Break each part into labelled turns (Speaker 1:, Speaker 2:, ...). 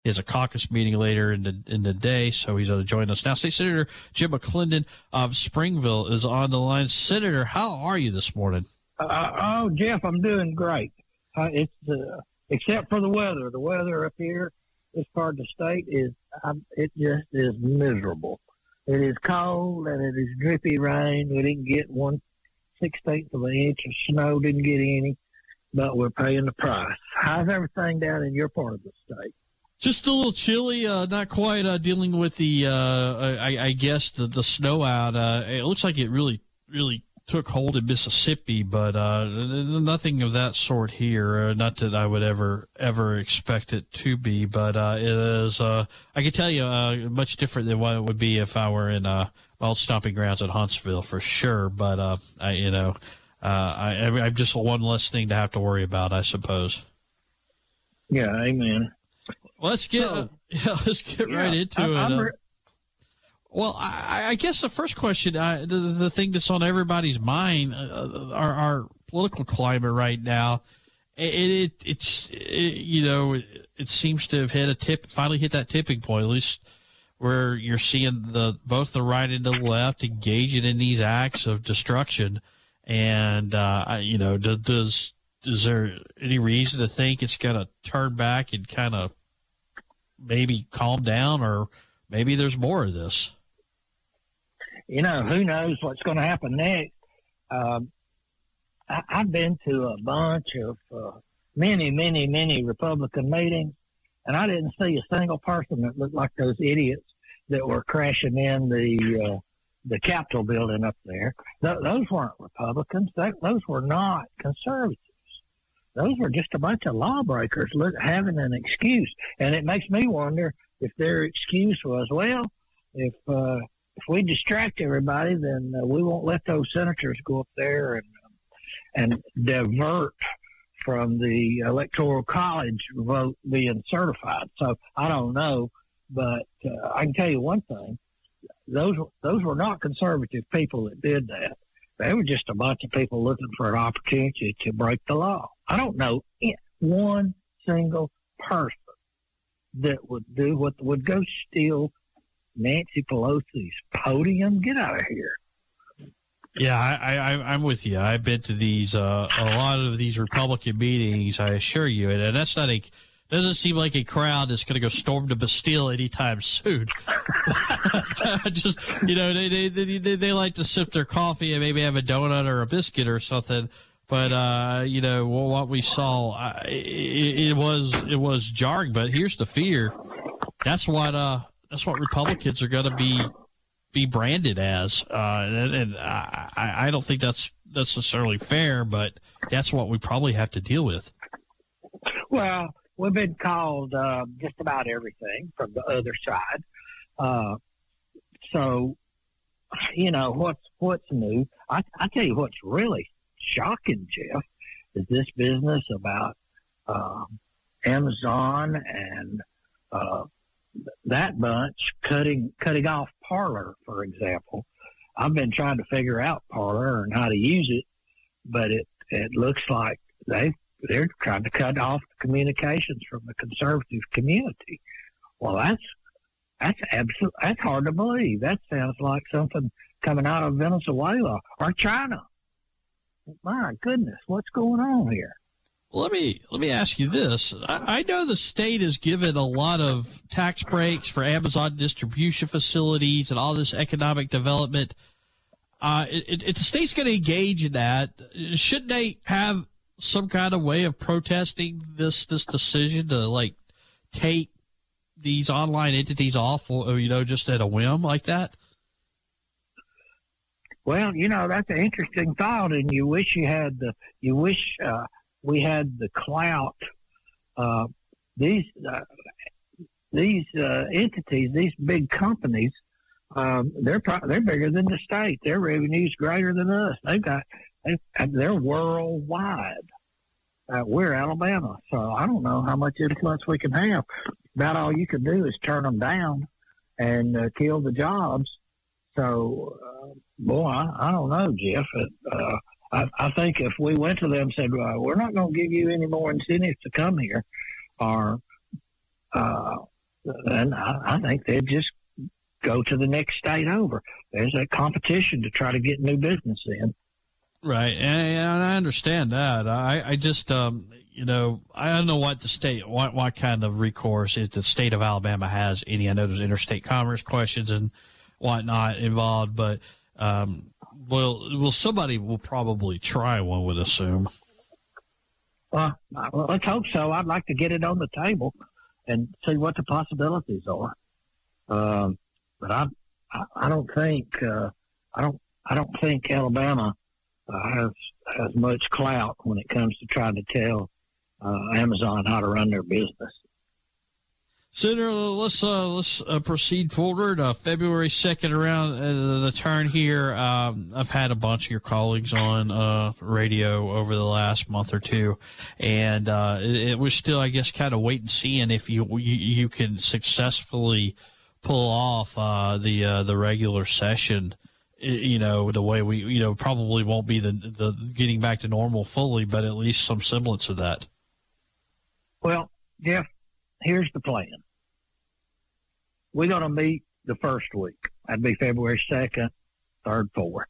Speaker 1: He has a caucus meeting later in the day, so he's going to join us now. State Senator Jim McClendon of Springville is on the line. Senator, how are you this morning?
Speaker 2: Jeff, I'm doing great. It's except for the weather. The weather up here, this part of the state it just is miserable. It is cold and it is drippy rain. We didn't get 1/16 of an inch of snow. Didn't get any, but we're paying the price. How's everything down in your part of the state?
Speaker 1: Just a little chilly, not quite dealing with the, I guess, the snow out. It looks like it really took hold in Mississippi, but nothing of that sort here. Not that I would ever expect it to be, but it is, I can tell you, much different than what it would be if I were in my old stomping grounds at Huntsville, for sure. But, I'm just one less thing to have to worry about, I suppose.
Speaker 2: Yeah, amen.
Speaker 1: Let's get right into it. Well, I guess the first question, the thing that's on everybody's mind, our political climate right now, it seems to have finally hit that tipping point, at least where you're seeing both the right and the left engaging in these acts of destruction. And, is there any reason to think it's going to turn back and kind of maybe calm down, or maybe there's more of this?
Speaker 2: Who knows what's going to happen next. I've been to a bunch of many Republican meetings, and I didn't see a single person that looked like those idiots that were crashing in the Capitol building up there. Those weren't Republicans. Those were not conservatives. Those were just a bunch of lawbreakers having an excuse. And it makes me wonder if their excuse was, well, if we distract everybody, then we won't let those senators go up there and divert from the Electoral College vote being certified. So I don't know, but I can tell you one thing. Those were not conservative people that did that. They were just a bunch of people looking for an opportunity to break the law. I don't know one single person that would do what would go steal Nancy Pelosi's podium. Get out of here.
Speaker 1: Yeah, I'm with you. I've been to these a lot of these Republican meetings, I assure you, and that's not doesn't seem like a crowd that's going to go storm the Bastille anytime soon. Just, they like to sip their coffee and maybe have a donut or a biscuit or something. But, what we saw, it was jarring. But here's the fear. That's what Republicans are going to be branded as. And I don't think that's necessarily fair, but that's what we probably have to deal with.
Speaker 2: Well, we've been called just about everything from the other side. So, what's new? I tell you what's really shocking, Jeff, is this business about Amazon and that bunch cutting off Parler, for example. I've been trying to figure out Parler and how to use it, but it looks like they're trying to cut off communications from the conservative community. Well, that's hard to believe. That sounds like something coming out of Venezuela or China. My goodness, what's going on here?
Speaker 1: Let me ask you this. I know the state has given a lot of tax breaks for Amazon distribution facilities and all this economic development. If the state's going to engage in that, shouldn't they have some kind of way of protesting this decision to take these online entities off, just at a whim like that?
Speaker 2: Well, that's an interesting thought, and you wish we had the clout. These entities, these big companies, they're bigger than the state. Their revenue's greater than us. They're worldwide. We're Alabama, so I don't know how much influence we can have. About all you can do is turn them down and kill the jobs. So, I don't know, Jeff. I think if we went to them and said, we're not going to give you any more incentives to come here, or and I think they'd just go to the next state over. There's a competition to try to get new business in.
Speaker 1: Right, and I understand that. I just, I don't know what the state, what kind of recourse if the state of Alabama has any. I know there's interstate commerce questions and whatnot involved, but somebody will probably try, one would assume.
Speaker 2: Well, let's hope so. I'd like to get it on the table and see what the possibilities are. But I don't think I don't think Alabama has much clout when it comes to trying to tell Amazon how to run their business.
Speaker 1: Senator, let's proceed forward. February 2nd around the turn here. I've had a bunch of your colleagues on radio over the last month or two, and it was still, I guess, kind of wait and seeing if you can successfully pull off the regular session. The way we probably won't be the getting back to normal fully, but at least some semblance of that.
Speaker 2: Well, Jeff, here's the plan. We're going to meet the first week. That'd be February 2nd, 3rd, 4th.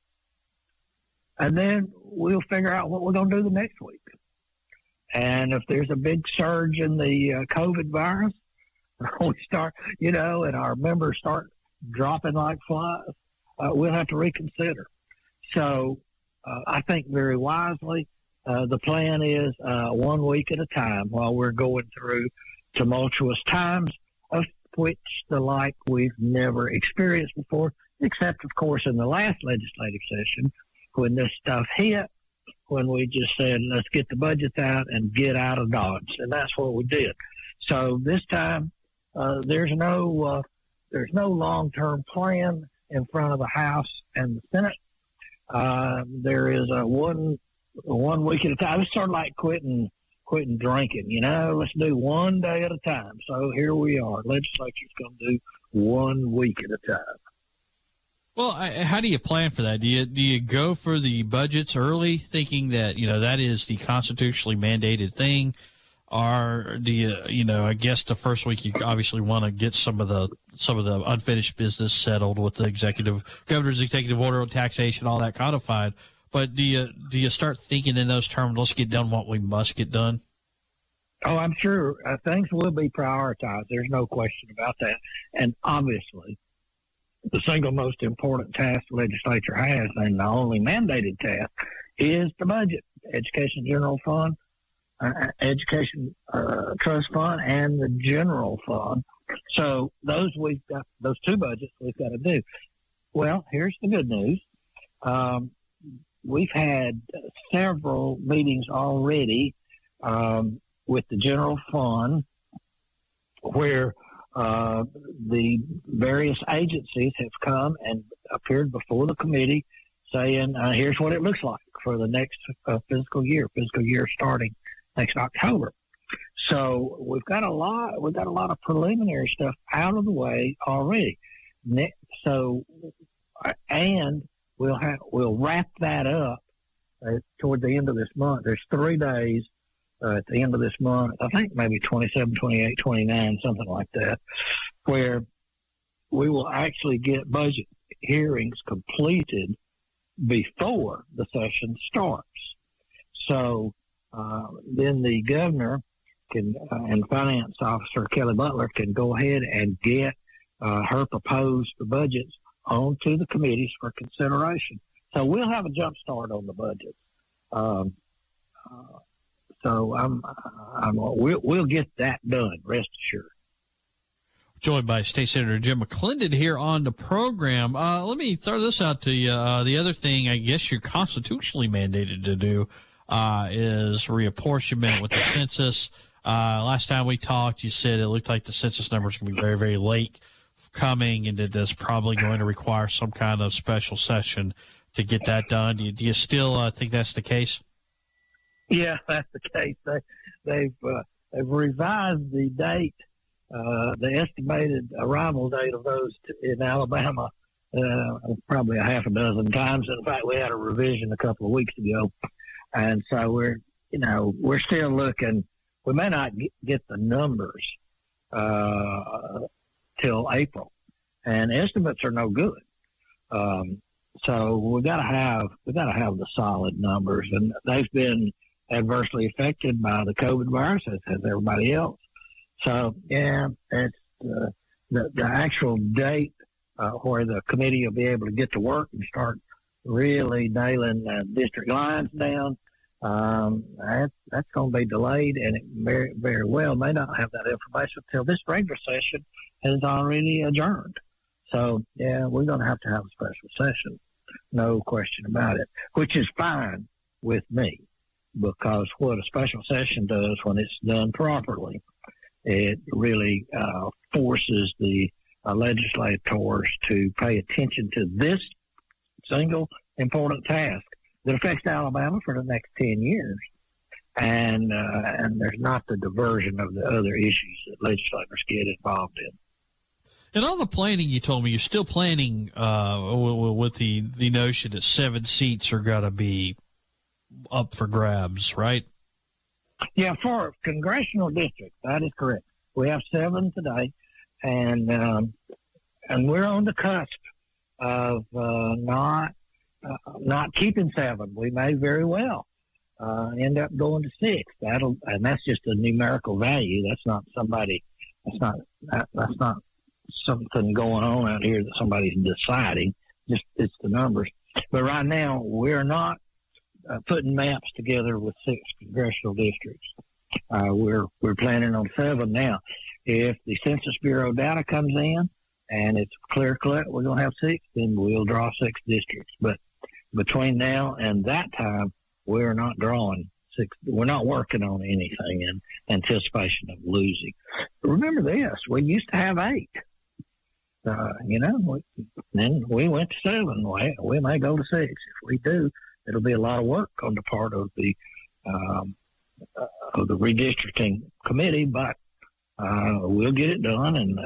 Speaker 2: And then we'll figure out what we're going to do the next week. And if there's a big surge in the COVID virus, we start, and our members start dropping like flies, we'll have to reconsider. So I think very wisely, the plan is 1 week at a time while we're going through tumultuous times, of which the like we've never experienced before, except, of course, in the last legislative session when this stuff hit, when we just said, let's get the budgets out and get out of Dodge. And that's what we did. So this time, there's no long-term plan in front of the House and the Senate. There is a one week at a time. It's sort of like quitting drinking, let's do 1 day at a time. So here we are. Legislature's going to do 1 week at a time.
Speaker 1: Well, how do you plan for that? Do you go for the budgets early, thinking that, that is the constitutionally mandated thing? Or do you, I guess the first week you obviously want to get some of the unfinished business settled with the governor's executive order on taxation, all that codified. But do you start thinking in those terms, let's get done what we must get done?
Speaker 2: Oh, I'm sure things will be prioritized. There's no question about that. And obviously, the single most important task the legislature has, and the only mandated task, is the budget. Education General Fund, Education Trust Fund, and the General Fund. So those two budgets we've got to do. Well, here's the good news. We've had several meetings already with the General Fund where the various agencies have come and appeared before the committee saying, here's what it looks like for the next fiscal year starting next October. So we've got a lot of preliminary stuff out of the way already. So, and we'll wrap that up toward the end of this month. There's 3 days at the end of this month, I think maybe 27, 28, 29, something like that, where we will actually get budget hearings completed before the session starts. So then the governor and finance officer Kelly Butler can go ahead and get her proposed budgets onto the committees for consideration. So we'll have a jump start on the budget. So we'll get that done, rest assured.
Speaker 1: Joined by State Senator Jim McClendon here on the program. Let me throw this out to you. The other thing I guess you're constitutionally mandated to do is reapportionment with the census. Last time we talked, you said it looked like the census numbers going to be very, very late coming, and that that's probably going to require some kind of special session to get that done. Do you still think that's the case?
Speaker 2: Yeah, that's the case. They've revised the date, the estimated arrival date of those in Alabama probably a half a dozen times. In fact, we had a revision a couple of weeks ago, and so we're still looking. We may not get the numbers till April, and estimates are no good. So we got to have the solid numbers, and they've been adversely affected by the COVID virus as everybody else. So yeah, it's the actual date where the committee will be able to get to work and start really nailing district lines down. That's going to be delayed, and it very, very well may not have that information until this regular session has already adjourned. So, yeah, we're going to have a special session, no question about it, which is fine with me, because what a special session does when it's done properly, it really forces the legislators to pay attention to this single important task that affects Alabama for the next 10 years. And there's not the diversion of the other issues that legislators get involved in.
Speaker 1: And all the planning you told me, you're still planning with the notion that 7 seats are going to be up for grabs, right?
Speaker 2: Yeah, for congressional districts, that is correct. We have 7 today, and we're on the cusp of not keeping 7. We may very well end up going to 6. And that's just a numerical value. That's not something going on out here that somebody's deciding. Just it's the numbers. But right now, we're not putting maps together with 6 congressional districts. We're planning on 7 now. If the Census Bureau data comes in and it's clear cut, we're going to have 6, then we'll draw 6 districts. But between now and that time, we're not drawing 6. We're not working on anything in anticipation of losing. Remember this: we used to have 8. Then we went to 7. We may go to 6. If we do, it'll be a lot of work on the part of the redistricting committee, but we'll get it done, and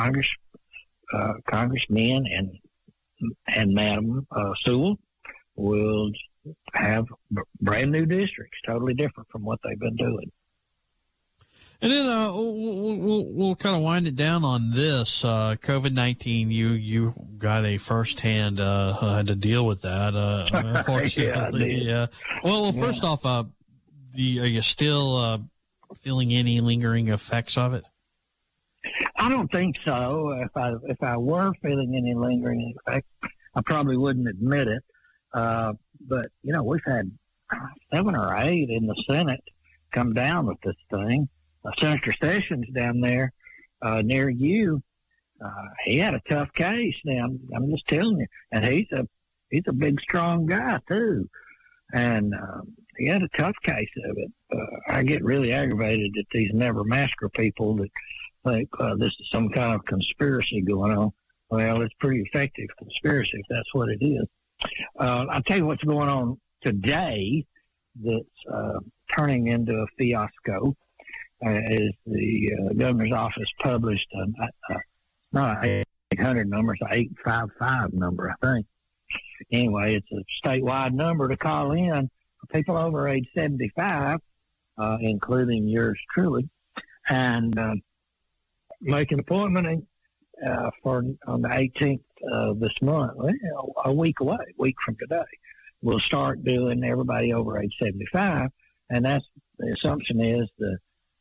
Speaker 2: congressmen and Madam Sewell will have brand new districts, totally different from what they've been doing.
Speaker 1: And then we'll kind of wind it down on this COVID-19. You got a firsthand had to deal with that. Unfortunately, yeah. Well, first off, are you still feeling any lingering effects of it?
Speaker 2: I don't think so. If I were feeling any lingering effects, I probably wouldn't admit it. But we've had 7 or 8 in the Senate come down with this thing. Senator Sessions down there near you, he had a tough case. Now I'm just telling you, and he's a big, strong guy too, and he had a tough case of it. I get really aggravated at these never-masker people that think this is some kind of conspiracy going on. Well, it's pretty effective conspiracy if that's what it is. I'll tell you what's going on today that's turning into a fiasco. Is the governor's office published not an 800 number, it's an 855 number, I think. Anyway, it's a statewide number to call in for people over age 75, including yours truly, and make an appointment on the 18th of this month, a week away, a week from today. We'll start doing everybody over age 75, and that's the assumption is the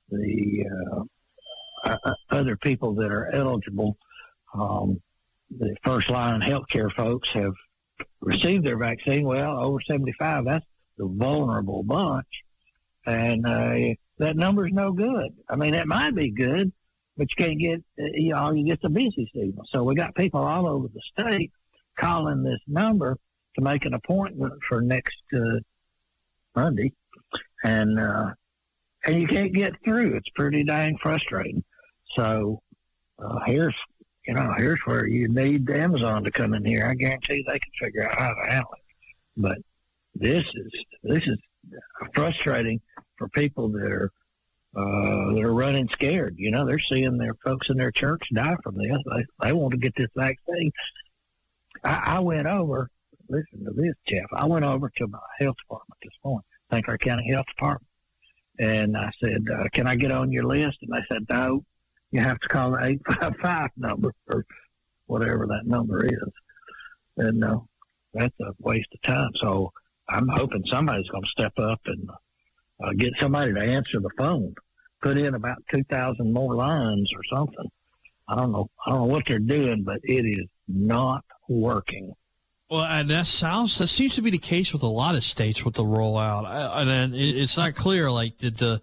Speaker 2: other people that are eligible, the first line healthcare folks have received their vaccine. Well, over 75, that's the vulnerable bunch, and that number's no good. I mean, it might be good, but you can't get all you get the busy season. So we got people all over the state calling this number to make an appointment for next Monday, and you can't get through. It's pretty dang frustrating. So here's where you need Amazon to come in here. I guarantee they can figure out how to handle it. But this is frustrating for people that are running scared. They're seeing their folks in their church die from this. They want to get this vaccine. I went over. Listen to this, Jeff. I went over to my health department this morning, St. Clair County Health Department. And I said, can I get on your list? And they said, no, you have to call the 855 number or whatever that number is. And that's a waste of time. So I'm hoping somebody's going to step up and get somebody to answer the phone, put in about 2,000 more lines or something. I don't know what they're doing, but it is not working.
Speaker 1: Well, and that seems to be the case with a lot of states with the rollout. And it's not clear. Like, do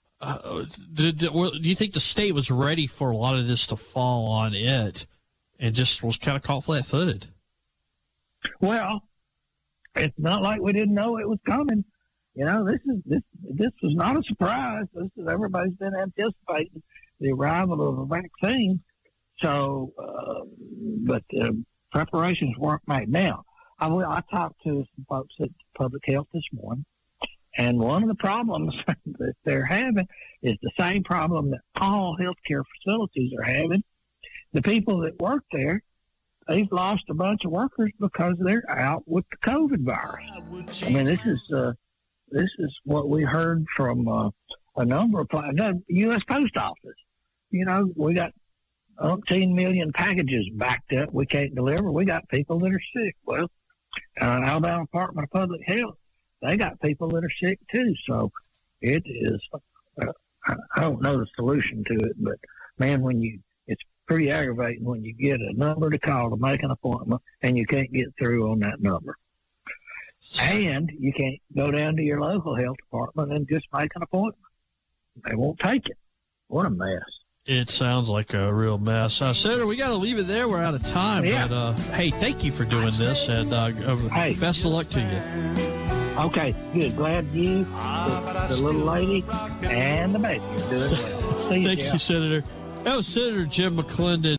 Speaker 1: you think the state was ready for a lot of this to fall on it, and just was kind of caught flat-footed?
Speaker 2: Well, it's not like we didn't know it was coming. This was not a surprise. Everybody's been anticipating the arrival of a vaccine. So, but preparations weren't made. Now, I talked to some folks at Public Health this morning, and one of the problems that they're having is the same problem that all healthcare facilities are having. The people that work there, they've lost a bunch of workers because they're out with the COVID virus. I mean, this is what we heard from a number of the U.S. Post Office. We got 10 million packages backed up. We can't deliver. We got people that are sick. Well, Alabama Department of Public Health, they got people that are sick too. So it is, I don't know the solution to it, but man, it's pretty aggravating when you get a number to call to make an appointment and you can't get through on that number. And you can't go down to your local health department and just make an appointment. They won't take it. What a mess.
Speaker 1: It sounds like a real mess. Senator, we got to leave it there. We're out of time.
Speaker 2: Yeah.
Speaker 1: But, hey, thank you for doing this, and best of luck to you.
Speaker 2: Okay, good. Glad you, the little lady, and the baby are doing well.
Speaker 1: Thank you, Senator. That was Senator Jim McClendon.